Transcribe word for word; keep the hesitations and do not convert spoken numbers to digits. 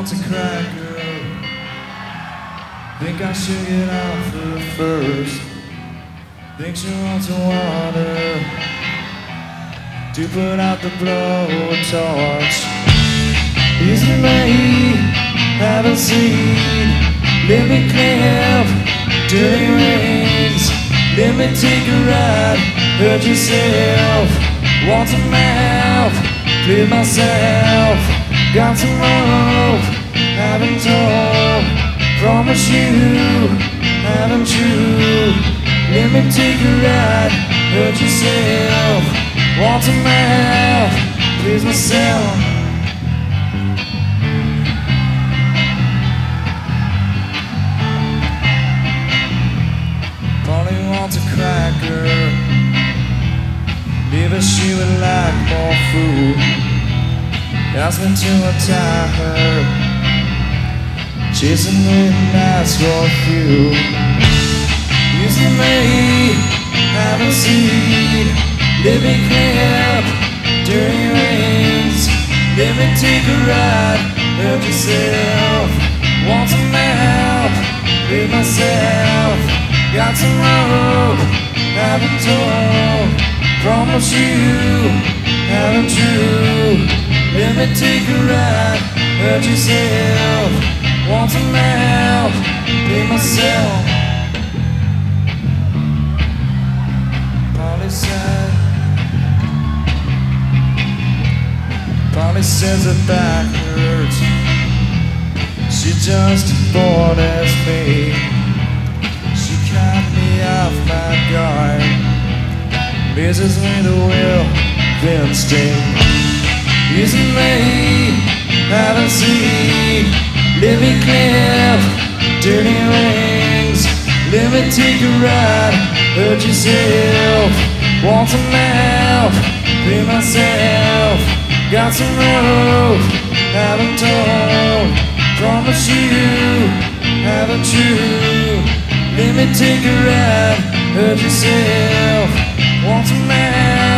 wants a cracker. Think I should get off her first. Think she wants some water to put out the blowtorch. Easily haven't seen. Let me clip dirty rings. Let me take a ride. Hurt yourself. Want some mouth. Please myself. Got some rope. Haven't told. Promise you. Haven't you? Let me take a ride. Hurt yourself. Want some mouth. Please myself. Polly wants a cracker. Maybe she would like more food. Ask me to untie her. Chasing midnights for a few. Using me, haven't seen. Let me clip dirty rings. Let me take a ride. Help yourself. Want some help? Leave myself. Got some rope. Haven't told. Promise you. Haven't true. Let me take a ride. Hurt yourself. Want some help? Leave myself. Polly said. Polly says her back hurts. She just bored as me. She cut me off my guard. Misses me the will, then sting. Using me, haven't seen. Let me clip dirty rings. Let me take a ride. Hurt yourself. Want some help? Pay myself. Got some rope. Haven't told. Promise you. Haven't true. Let me take a ride. Hurt yourself. Want some help?